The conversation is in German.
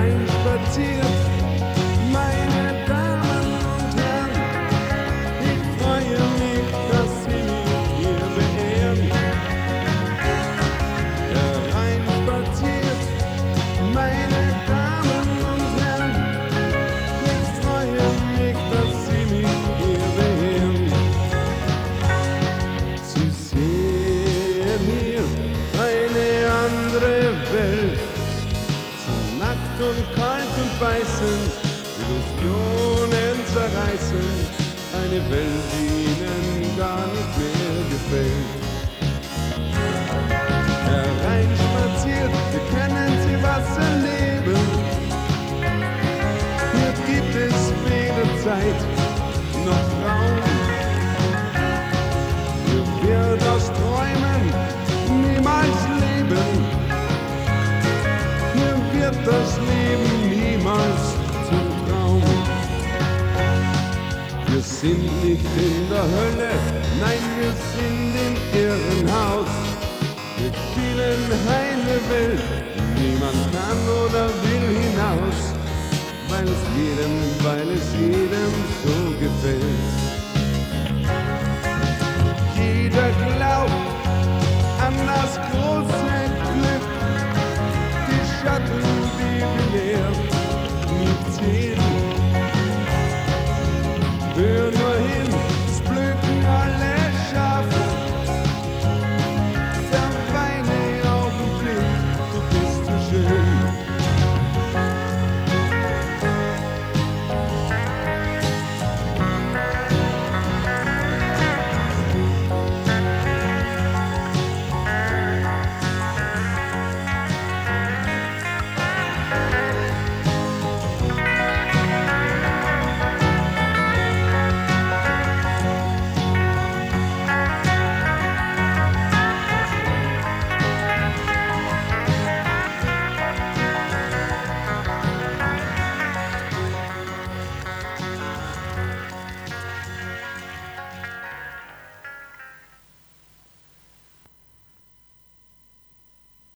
hereinspaziert. Meine Damen und Herren, ich freue mich, dass Sie mich hier beehren. Hereinspaziert, meine Damen und Herren, ich freue mich, dass Sie mich hier beehren. Sie sehen hier eine andere Welt, so nackt und kalt und beißend, Illusionen zerreißen, eine Welt, die Ihnen gar nicht mehr gefällt. Hereinspaziert, hier können Sie was erleben. Hier gibt es weder Zeit noch Raum. Hier wird aus Träumen niemals leben. Hier wird das Leben niemals zum Traum. Wir sind nicht in der Hölle, nein, wir sind im Irrenhaus. Wir spielen heile Welt, niemand kann oder will hinaus, weil es jedem so gefällt. Jeder glaubt,